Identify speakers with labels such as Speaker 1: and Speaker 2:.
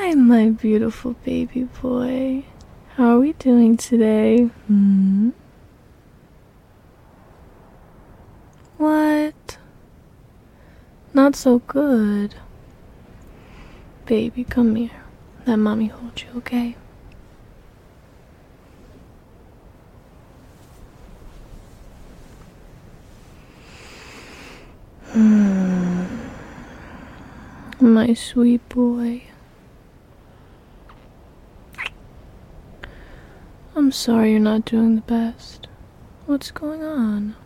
Speaker 1: Hi, my beautiful baby boy. How are we doing today? What? Not so good. Baby, come here. Let mommy hold you, okay? My sweet boy. I'm sorry you're not doing the best. What's going on?